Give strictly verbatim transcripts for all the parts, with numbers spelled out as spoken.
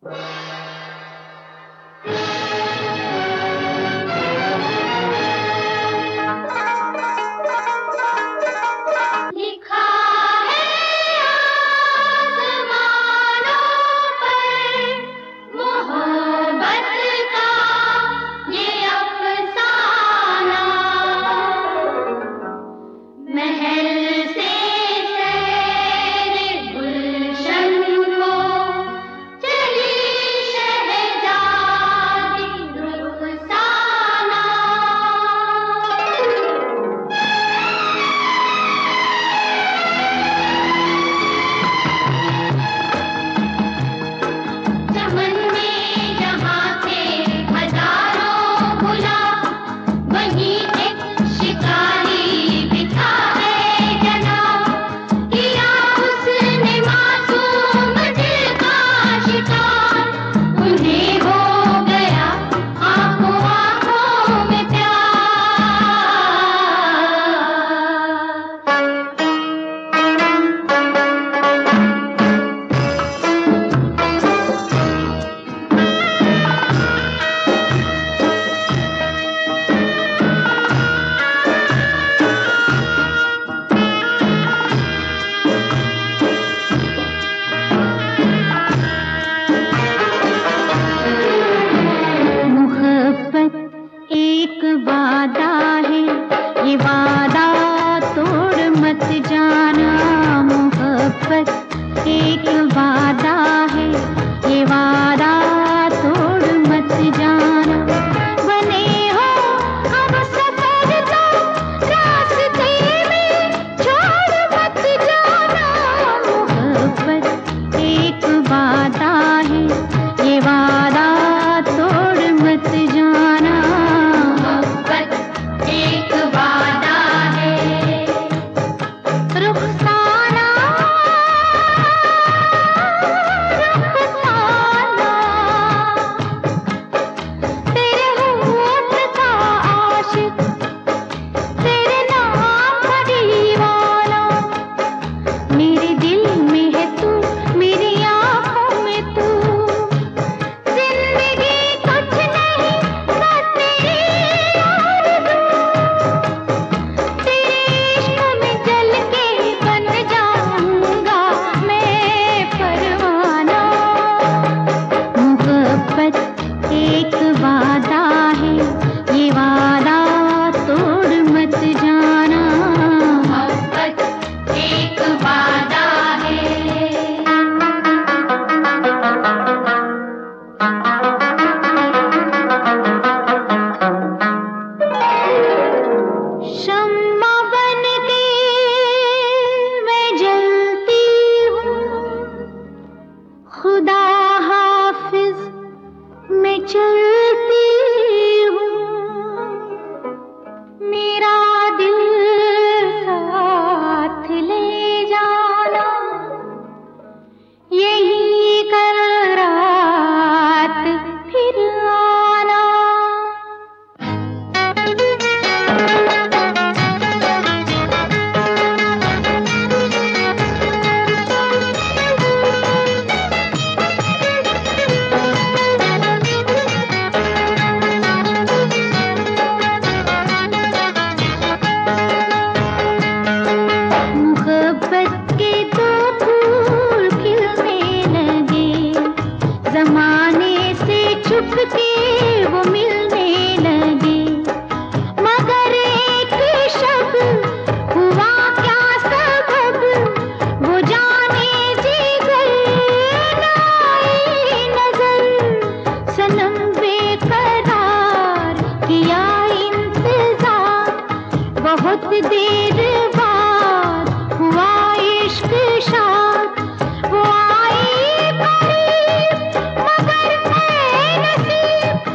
मगर मैं नसीब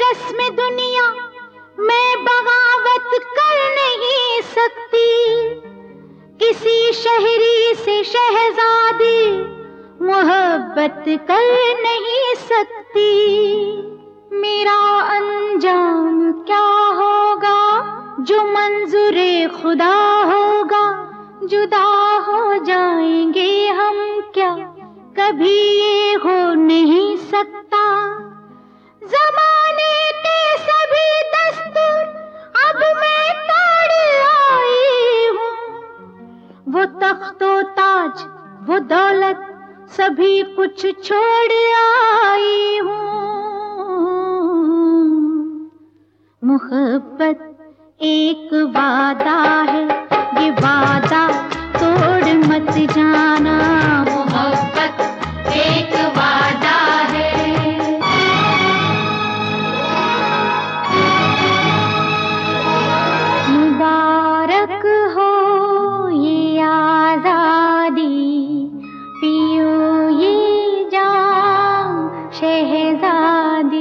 रस्म दुनिया मैं बगावत कर नहीं सकती, किसी शहरी से शहजादी मोहब्बत कर नहीं सकती। मेरा अंजाम क्या होगा जो मंजूरे खुदा होगा, जुदा हो जाएंगे हम क्या, कभी ये हो नहीं सकता। जमाने के सभी दस्तूर अब मैं तोड़ आई हूँ, वो तख्तो ताज वो दौलत सभी कुछ छोड़ आई हूँ। मोहब्बत एक वादा है, ये वादा तोड़ मत जाना। मोहब्बत एक वादा है। मुबारक हो ये आजादी, पियो ये जाम शहजादी।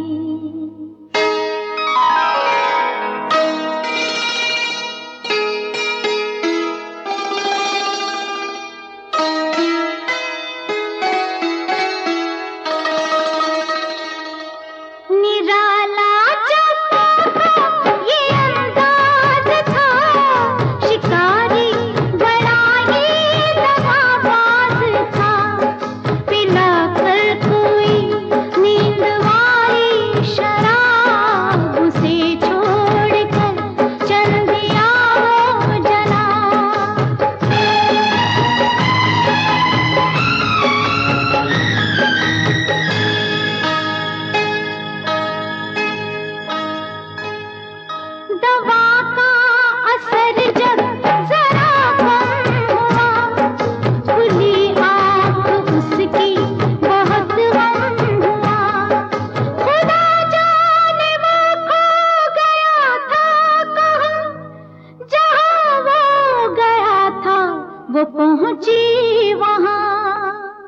वो पहुंची वहां,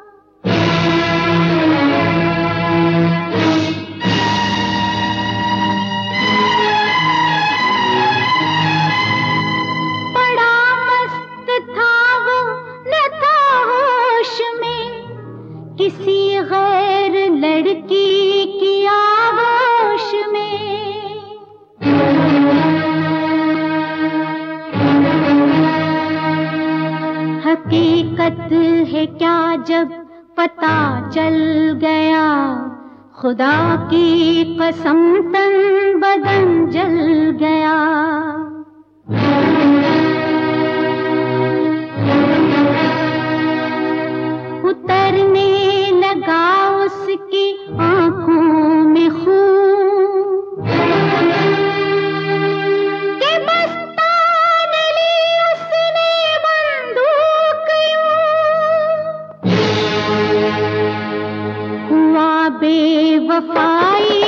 बड़ा मस्त था वो न था होश में, किसी गैर लड़की की आगोश में। हकीकत है क्या जब पता चल गया, खुदा की कसम तन बदन जल गया। उतरने लगा उसकी आंखों में खून, के मस्तान ली उसने बंदूक यूं, हुआ बेवफाई